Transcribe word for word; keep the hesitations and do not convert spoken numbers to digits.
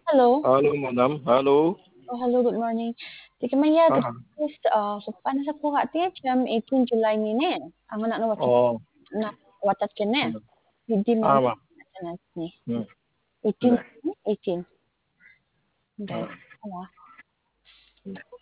Hello. Halo, madam. Halo. Oh, hello, good morning. Sige maya Ah, good news, ah, so paano sa kuha ti siyam eighteen July nini. Ang anak na wakit Oo. na watat kene. Hmm. Hindi mo Tama. ni. Hmm. eighteen, Hindi. eighteen. Hindi. Ah. Wala. Hindi.